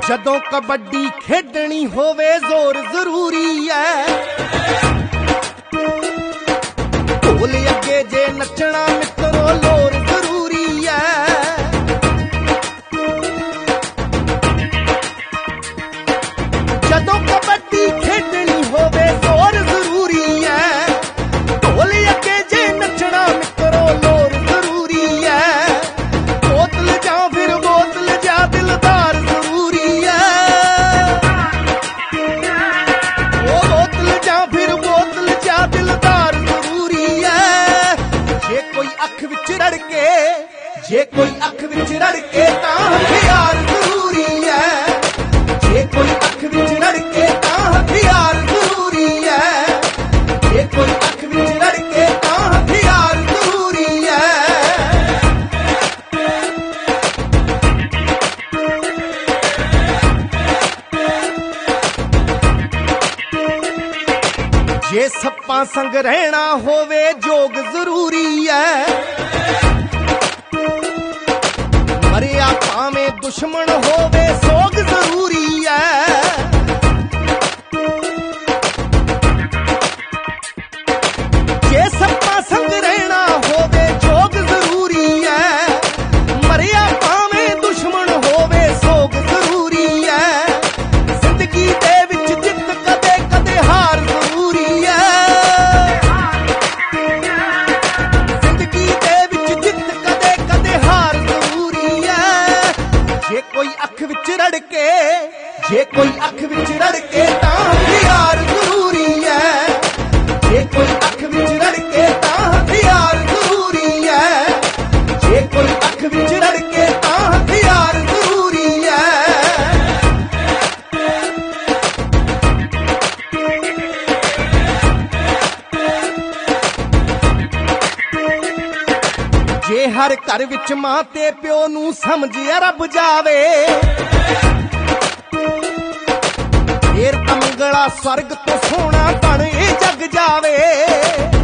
जदों कबड्डी खेडनी होवे जोर जरूरी है। ढोल अगे जे नचना मित्रो लोर जरूरी है। जदों कबड्डी खेडनी होवे जोर जरूरी है। ढोल अगे जे नचना मित्रो लोर जरूरी है। बोतल जा फिर बोतल जा दिलदार जरूरी है। ओ बोतल जा फिर बोतल जा दिलदार जरूरी है। जे कोई अख विच रड़ के जे कोई अख विच रड़ के तां हथियार जरूरी है। जे कोई अख विच रड़ के तां हथियार जरूरी है। जे कोई अख विच रड़ के तां हथियार जरूरी है। जे सप्पां संग रहना होवे जोग जरूरी है। मरिया भावें दुश्मन होवे सोग जरूरी है। जे सप्पां संग रहना होवे जोग जरूरी है। मरिया भावें दुश्मन होवे सोग जरूरी है। जिंदगी दे विच जित कदे कदे हार जरूरी है। जिंदगी दे विच जित कदे कदे हार जरूरी है। जे कोई अख विच रड़ के जे कोई अख विच रड़ के तां हथियार जरूरी है। जे कोई अख विच रड़ के तां हथियार जरूरी है। जे कोई अख विच रड़ के तां हथियार जरूरी है। जे हर घर विच मां ते प्यो नूं समझिया रब जावे। फिर मंगला स्वर्ग तो सोना बन ए जग जावे।